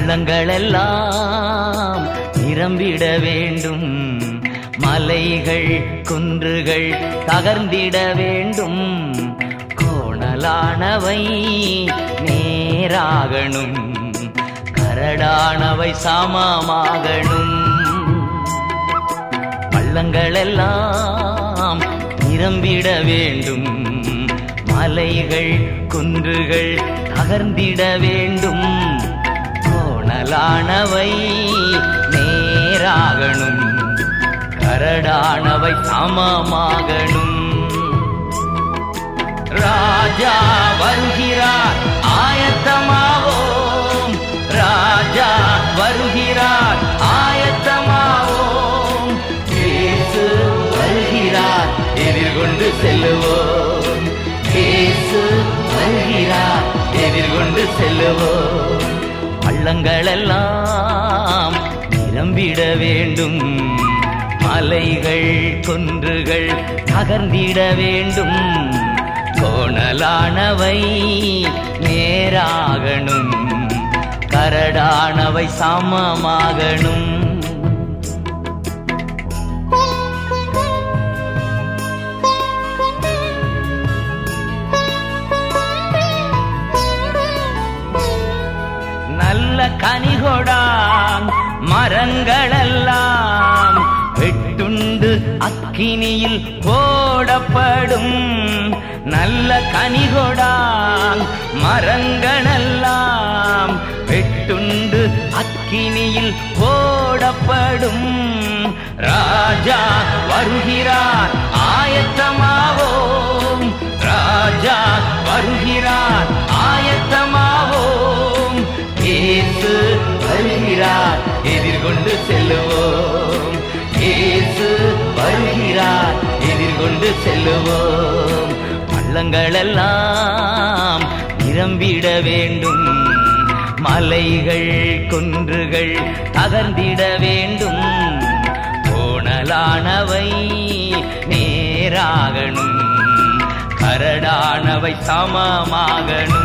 பள்ளங்களெல்லாம் நிரம்பிட வேண்டும், மலைகள் குன்றுகள் தகர்ந்திட வேண்டும், கோணலானவை நேராகணும், கரடானவை சமமாகணும். பள்ளங்களெல்லாம் நிரம்பிட வேண்டும், மலைகள் குன்றுகள் தகர்ந்திட வேண்டும், கோணலானவை நேராகணும், கரடானவை சமமாகணும். ராஜா வருகிறார் ஆயத்தமாவோம், ராஜா வருகிறார் ஆயத்தமாவோம், இயேசு வருகிறார் எதிர்கொண்டு செல்லுவோம், இயேசு வருகிறார் எதிர்கொண்டு செல்லுவோம். பள்ளங்களெல்லாம் நிரம்பிட வேண்டும், மலைகள் குன்றுகள் தகர்ந்திட வேண்டும், கோணலானவை நேராகணும், கரடானவை சமமாகணும். நல்ல கனிகொடாம் மரங்களெல்லாம் வெட்டுண்டு அக்கினியில் போடப்படும், நல்ல கனிகொடாம் மரங்களெல்லாம் வெட்டுண்டு அக்கினியில் போடப்படும். ராஜா வருகிறார் ஆயத்தமாவோம், ராஜா வருகிறார் ஆயத்தமாவோம், இயேசு வருகிறார் எதிர்கொண்டு செல்லுவோம், இயேசு வருகிறார் எதிர்கொண்டு செல்லுவோம். பள்ளங்களெல்லாம் நிரம்பிட வேண்டும், மலைகள் குன்றுகள் தகர்ந்திட வேண்டும், கோணலானவை நேராகணும், கரடானவை சமமாகணும்.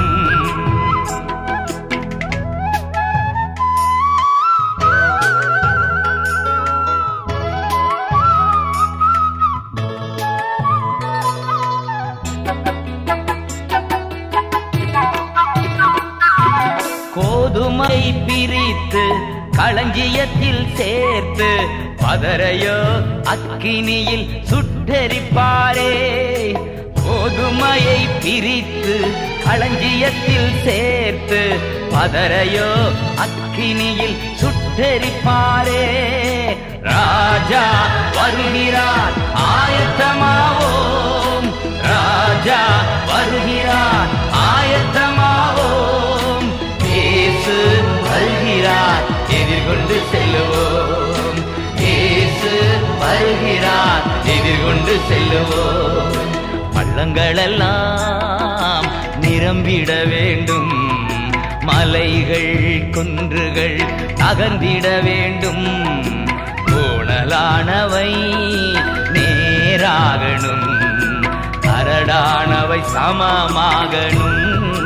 கோதுமை பிரித்து களஞ்சியத்தில் சேர்த்து பதரையோ அக்கினியில் சுட்டெரிப்பாரே, கோதுமையை பிரித்து களஞ்சியத்தில் சேர்த்து பதரையோ அக்கினியில் சுட்டெரிப்பாரே. ராஜா வருகிறார் ஆயத்தமாவோம், ராஜா வருகிறார் ஆயத்தமாவோம், இயேசு வருகிறார் எதிர்கொண்டு செல்லுவோம், இயேசு வருகிறார் எதிர்கொண்டு செல்லுவோம். பள்ளங்களெல்லாம் நிரம்பிட வேண்டும், மலைகள் குன்றுகள் தகர்ந்திட வேண்டும், கோணலானவை நேராகணும், கரடானவை சமமாகணும்.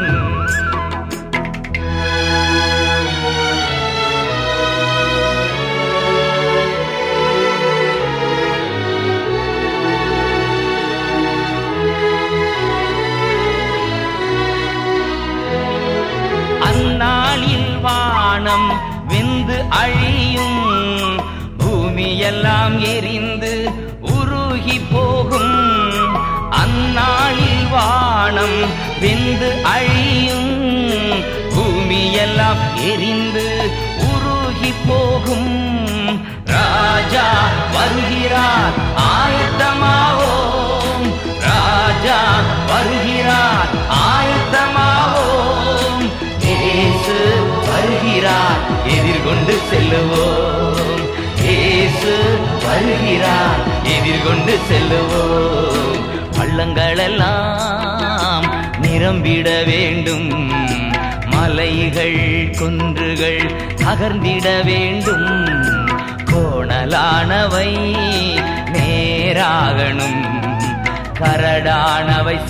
அந்நாளில் வானம் வெந்து அழியும், பூமியெல்லாம் எரிந்து உருகி போகும், அந்நாளில் வானம் வெந்து அழியும், பூமியெல்லாம் எரிந்து உருகி போகும். ராஜா வருகிறார் ஆயத்தமாவோம், ராஜா வருகிறார் ஆயத்தமாவோம், இயேசு வருகிறார் எதிர்கொண்டு செல்லுவோம், இயேசு வருகிறார் எதிர்கொண்டு செல்லுவோம். பள்ளங்களெல்லாம் நிரம்பிட வேண்டும், மலைகள் குன்றுகள் தகர்ந்திட வேண்டும், கோணலானவை நேராகணும், கரடானவை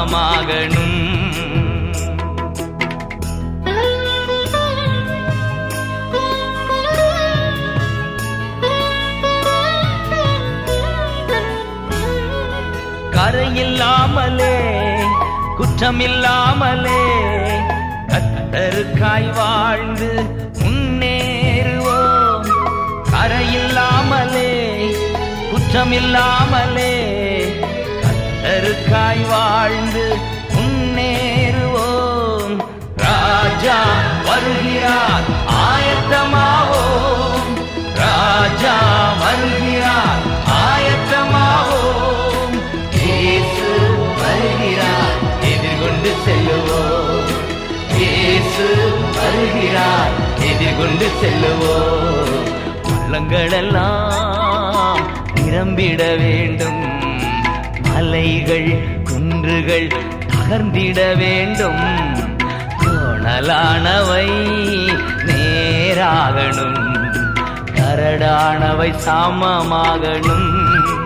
சமமாகணும். கரையில்லாமலே குற்றமில்லாமலே கர்த்தருக்காய் வாழ்ந்து முன்னேறுவோம். கரையில்லாமலே குற்றமில்லாமலே கர்த்தருக்காய் வாழ்ந்து முன்னேறுவோம். ராஜா வருகிறார், ஆயத்தமாவோம். ராஜா வருகிறார், ஆயத்தமாவோம். இயேசு வருகிறார், எதிர்கொண்டு செல்லுவோம். இயேசு வருகிறார், எதிர்கொண்டு செல்லுவோம். பள்ளங்களெல்லாம் நிரம்பிட வேண்டும், மலைகள் குன்றுகள் தகர்ந்திட வேண்டும். கோணலானவை நேராகணும், கரடானவை சமமாகணும்.